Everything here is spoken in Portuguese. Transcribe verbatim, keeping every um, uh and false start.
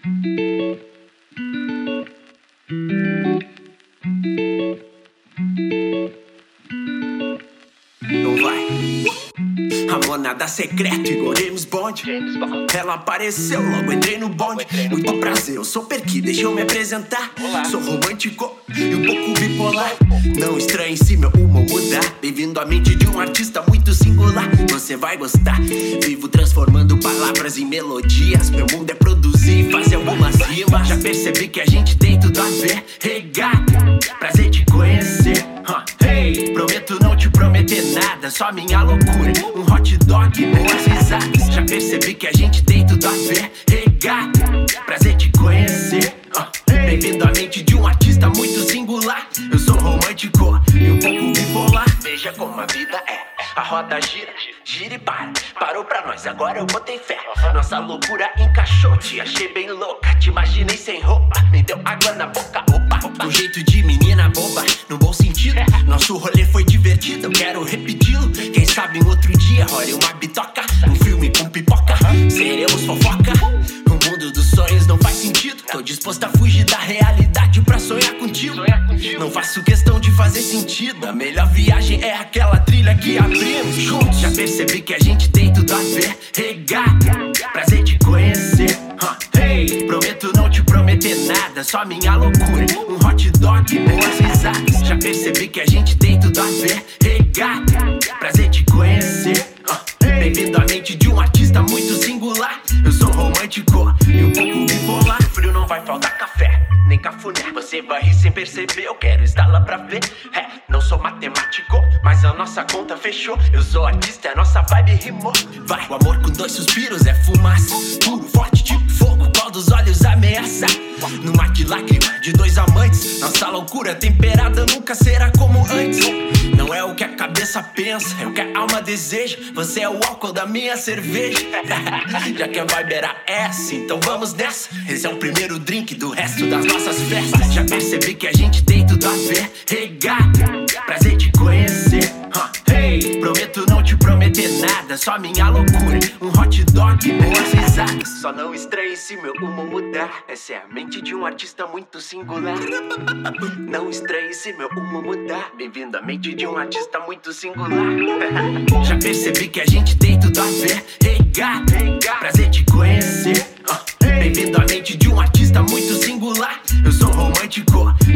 Não vai. Amor, nada secreto, igual James Bond. Ela apareceu, logo entrei no bonde. Muito prazer, eu sou Perky, deixa eu me apresentar. Sou romântico e um pouco bipolar. Não estranhe se meu humor mudar. Bem-vindo à mente de um artista muito singular. Você vai gostar. Vivo transformando palavras em melodias. Meu mundo é produzir e fazer algumas rimas. Já percebi que a gente tem tudo a ver. Regata, prazer te conhecer. huh. Hey, prometo não te prometer nada, só minha loucura. Um hot dog, boas risadas. Já percebi que a gente tem tudo a ver. Regata, prazer te conhecer. huh. Bem-vindo à mente de um artista muito singular. Eu sou romântico e um pouco bipolar. Veja como a vida é. A roda gira, gira e para. Parou pra nós, agora eu botei fé. Nossa loucura encaixou, te achei bem louca. Te imaginei sem roupa, me deu água na boca. Opa, opa. Um jeito de menina boba, no bom sentido. Nosso rolê foi divertido, eu quero repeti-lo. Quem sabe um outro dia, olha uma bitoca. Um filme com pipoca, seremos fofoca. O mundo dos sonhos não faz sentido. Tô disposto a fugir da realidade pra sonhar contigo. Não faço questão de fazer sentido. A melhor viagem é aquela trilha que abrimos juntos. Já percebi que a gente tem tudo a ver. Regata, prazer te conhecer. huh. Hey, prometo não te prometer nada, só minha loucura. Um hot dog, boas risadas. Já percebi que a gente tem tudo a ver. Regata, prazer te conhecer. huh. Bem-vindo à mente de um artista muito singular. Eu sou romântico e um pouco bipolar. No frio não vai faltar café, nem cafuné. Você vai rir sem perceber, eu quero estar lá pra ver. É, não sou matemático, mas a nossa conta fechou. Eu sou artista, a nossa vibe rimou. Vai, o amor com dois suspiros é fumaça. Puro, forte, tipo fogo, qual dos olhos ameaça. No mar de lágrima de dois amantes. Nossa loucura temperada nunca será como antes. Não é o que a cabeça pensa, é o que a alma deseja. Você é o álcool da minha cerveja. Já que a vibe era essa, então vamos nessa. Esse é o primeiro drink do resto das nossas festas. Já percebi que a gente tem tudo a ver. Regata, prazer te conhecer. huh. Hey, prometo não te prometer nada, só minha loucura. Um hot dog, boas risadas. Só não estranhe se meu humor mudar. Essa é a mente de um artista muito singular. Não estranhe se meu humor mudar. Bem-vindo à mente de um artista muito singular. Já percebi que a gente tem tudo a ver. Regata, prazer te conhecer. huh. Bem-vindo à mente de um artista muito singular. Eu sou romântico